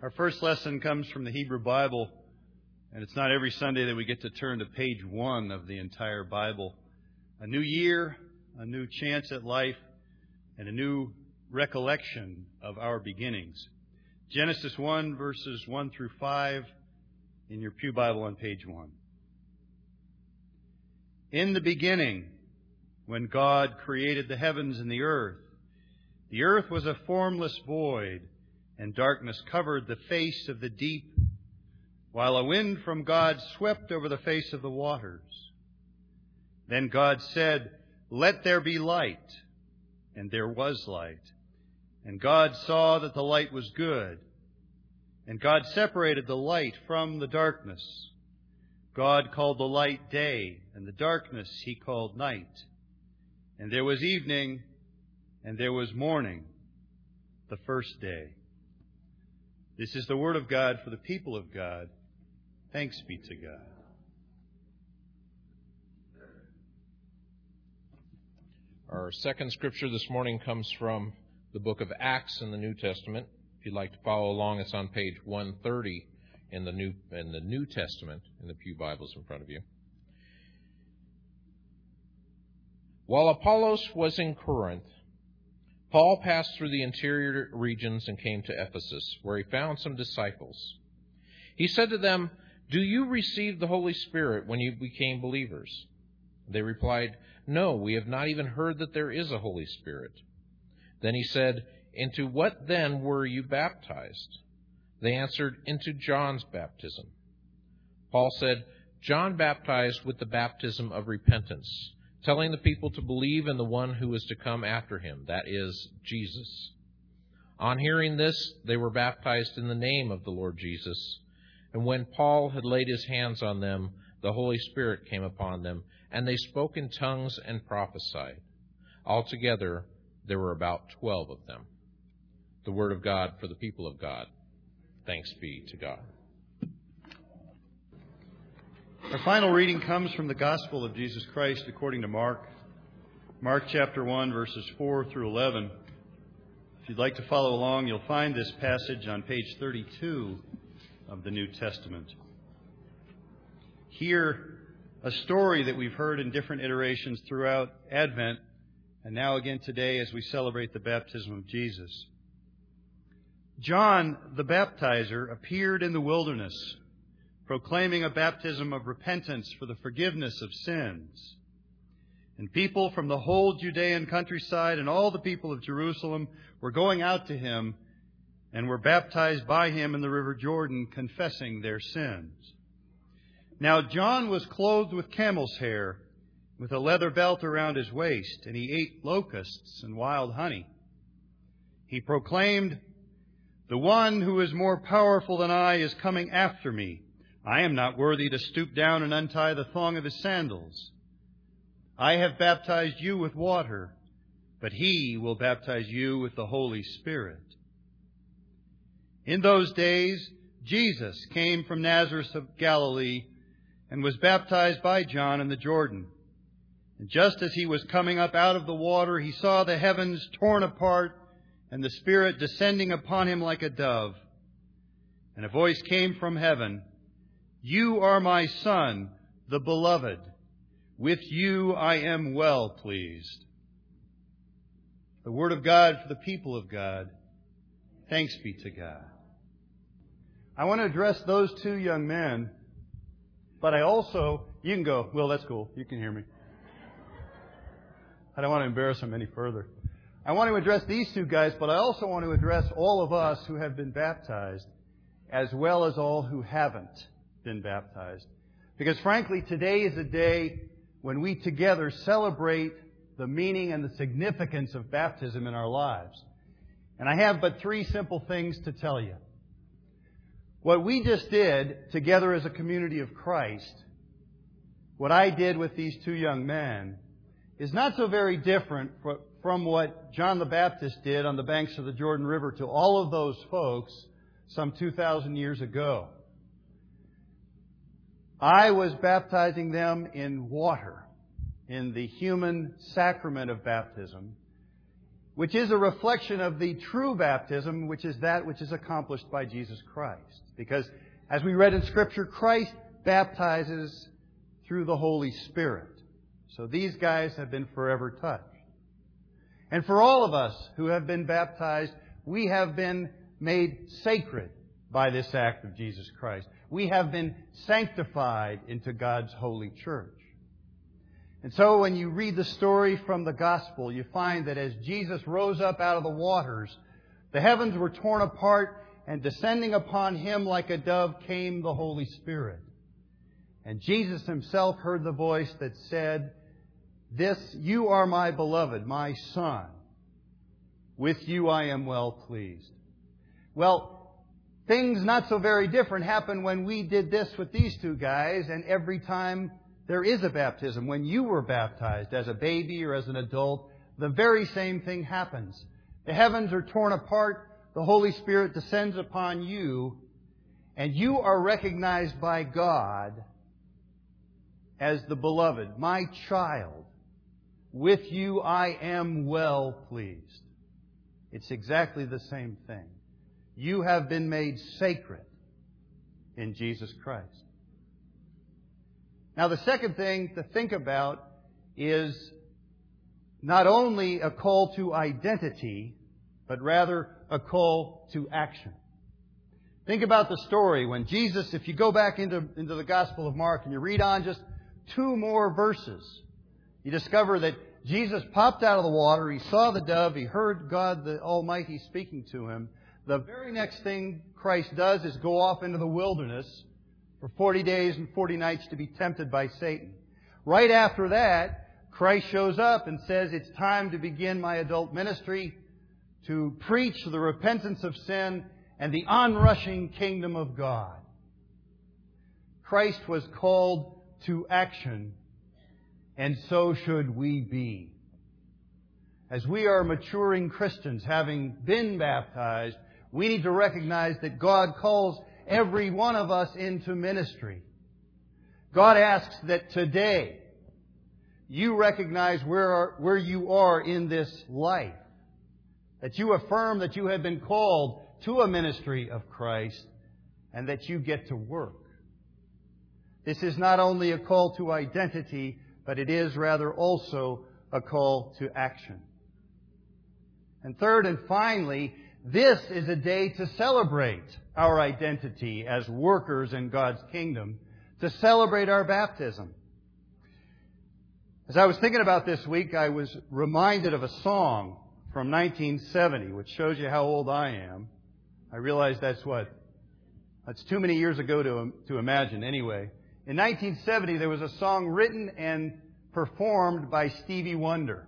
Our first lesson comes from the Hebrew Bible, and it's not every Sunday that we get to turn to page 1 of the entire Bible. A new year, a new chance at life, and a new recollection of our beginnings. Genesis 1, verses 1 through 5 in your Pew Bible on page 1. In the beginning, when God created the heavens and the earth was a formless void, and darkness covered the face of the deep, while a wind from God swept over the face of the waters. Then God said, "Let there be light," and there was light. And God saw that the light was good. And God separated the light from the darkness. God called the light day, and the darkness He called night. And there was evening, and there was morning, the first day. This is the word of God for the people of God. Thanks be to God. Our second scripture this morning comes from the book of Acts in the New Testament. If you'd like to follow along, it's on page 130 in the New Testament in the Pew Bibles in front of you. While Apollos was in Corinth, Paul passed through the interior regions and came to Ephesus, where he found some disciples. He said to them, "Do you receive the Holy Spirit when you became believers?" They replied, "No, we have not even heard that there is a Holy Spirit." Then he said, "Into what then were you baptized?" They answered, "Into John's baptism." Paul said, "John baptized with the baptism of repentance, telling the people to believe in the one who is to come after him, that is, Jesus." On hearing this, they were baptized in the name of the Lord Jesus. And when Paul had laid his hands on them, the Holy Spirit came upon them, and they spoke in tongues and prophesied. Altogether, there were about 12 of them. The word of God for the people of God. Thanks be to God. Our final reading comes from the Gospel of Jesus Christ according to Mark. Mark chapter 1, verses 4 through 11. If you'd like to follow along, you'll find this passage on page 32 of the New Testament. Here, a story that we've heard in different iterations throughout Advent, and now again today as we celebrate the baptism of Jesus. John the Baptizer appeared in the wilderness, proclaiming a baptism of repentance for the forgiveness of sins. And people from the whole Judean countryside and all the people of Jerusalem were going out to him and were baptized by him in the river Jordan, confessing their sins. Now John was clothed with camel's hair, with a leather belt around his waist, and he ate locusts and wild honey. He proclaimed, "The one who is more powerful than I is coming after me. I am not worthy to stoop down and untie the thong of his sandals. I have baptized you with water, but he will baptize you with the Holy Spirit." In those days, Jesus came from Nazareth of Galilee and was baptized by John in the Jordan. And just as he was coming up out of the water, he saw the heavens torn apart and the Spirit descending upon him like a dove. And a voice came from heaven, "You are my Son, the Beloved. With you I am well pleased." The word of God for the people of God. Thanks be to God. I want to address those two young men, but I also, you can go, Will, that's cool. You can hear me. I don't want to embarrass them any further. I want to address these two guys, but I also want to address all of us who have been baptized, as well as all who haven't been baptized. Because frankly, today is a day when we together celebrate the meaning and the significance of baptism in our lives. And I have but 3 simple things to tell you. What we just did together as a community of Christ, what I did with these two young men, is not so very different from what John the Baptist did on the banks of the Jordan River to all of those folks some 2,000 years ago. I was baptizing them in water, in the human sacrament of baptism. which is a reflection of the true baptism, which is that which is accomplished by Jesus Christ. Because, as we read in Scripture, Christ baptizes through the Holy Spirit. So these guys have been forever touched. And for all of us who have been baptized, we have been made sacred by this act of Jesus Christ. We have been sanctified into God's holy church. And so when you read the story from the Gospel, you find that as Jesus rose up out of the waters, the heavens were torn apart, and descending upon Him like a dove came the Holy Spirit. And Jesus Himself heard the voice that said, "This, you are my beloved, my Son. With you I am well pleased." Well, things not so very different happened when we did this with these two guys, and every time there is a baptism. When you were baptized as a baby or as an adult, the very same thing happens. The heavens are torn apart, the Holy Spirit descends upon you, and you are recognized by God as the beloved, my child. With you I am well pleased. It's exactly the same thing. You have been made sacred in Jesus Christ. Now, the second thing to think about is not only a call to identity, but rather a call to action. Think about the story when Jesus, if you go back into the Gospel of Mark and you read on just 2 more verses, you discover that Jesus popped out of the water, He saw the dove, He heard God the Almighty speaking to Him. The very next thing Christ does is go off into the wilderness for 40 days and 40 nights to be tempted by Satan. Right after that, Christ shows up and says, "It's time to begin my adult ministry, to preach the repentance of sin and the onrushing kingdom of God." Christ was called to action, and so should we be. As we are maturing Christians, having been baptized, we need to recognize that God calls every one of us into ministry. God asks that today you recognize where you are in this life. That you affirm that you have been called to a ministry of Christ and that you get to work. This is not only a call to identity, but it is rather also a call to action. And third and finally, this is a day to celebrate our identity as workers in God's kingdom, to celebrate our baptism. As I was thinking about this week, I was reminded of a song from 1970, which shows you how old I am. I realize that's too many years ago to imagine. Anyway, in 1970, there was a song written and performed by Stevie Wonder.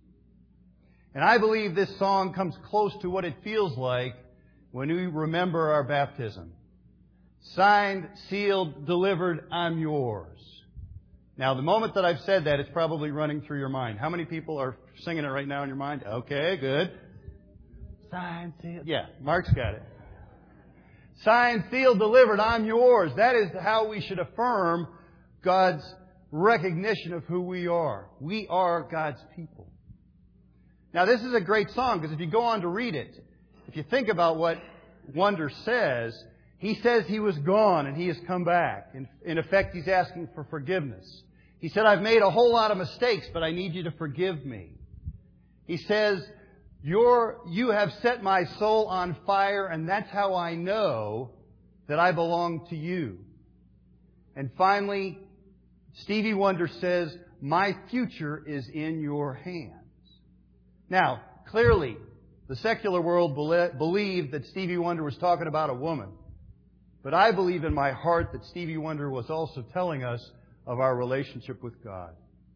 And I believe this song comes close to what it feels like when we remember our baptism. Signed, sealed, delivered, I'm yours. Now, the moment that I've said that, it's probably running through your mind. How many people are singing it right now in your mind? Okay, good. Signed, sealed. Yeah, Mark's got it. Signed, sealed, delivered, I'm yours. That is how we should affirm God's recognition of who we are. We are God's people. Now, this is a great song because if you go on to read it, if you think about what Wonder says, he says he was gone and he has come back. In effect, he's asking for forgiveness. He said, I've made a whole lot of mistakes, but I need you to forgive me. He says, you have set my soul on fire, and that's how I know that I belong to you. And finally, Stevie Wonder says, my future is in your hands. Now, clearly, the secular world believed that Stevie Wonder was talking about a woman. But I believe in my heart that Stevie Wonder was also telling us of our relationship with God.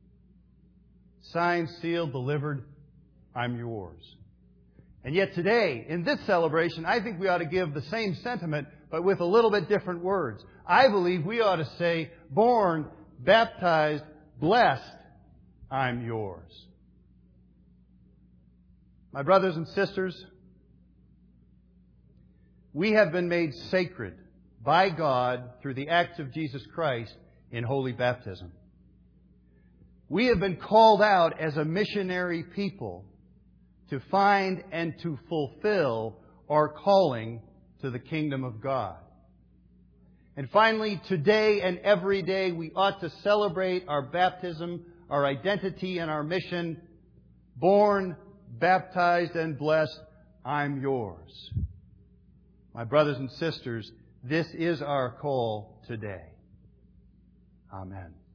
Signed, sealed, delivered, I'm yours. And yet today, in this celebration, I think we ought to give the same sentiment, but with a little bit different words. I believe we ought to say, born, baptized, blessed, I'm yours. My brothers and sisters, we have been made sacred by God through the act of Jesus Christ in holy baptism. We have been called out as a missionary people to find and to fulfill our calling to the kingdom of God. And finally, today and every day, we ought to celebrate our baptism, our identity, and our mission. Born, baptized, and blessed, I'm yours. My brothers and sisters, this is our call today. Amen.